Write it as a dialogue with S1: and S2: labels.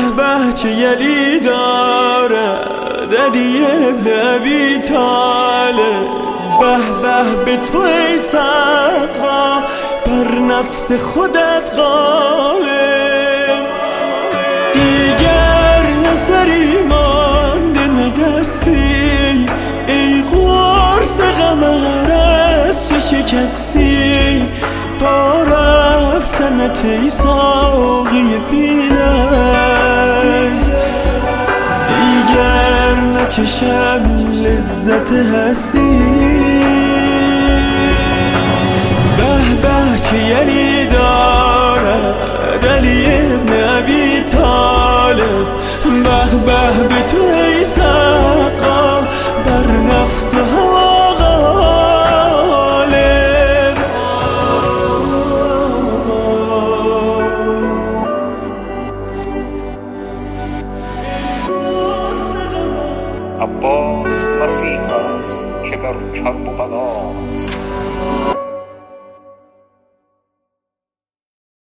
S1: به چه یلی دارد علی ابن ابی طالب، به به به تو ای سقا بر نفس خودت غالب. دیگر نسری مانده ندستی، ای قرص قمر از چه شکستی، با رفتنت ای ساقی بی‌نظم. دیگر نچشم لذت هستی، به به چه یلی دارد علی ابن ابی طالب، به به به تو ای سقا بر نفس هوا غالب.
S2: عباس مسیح است که در کرب و بلاست،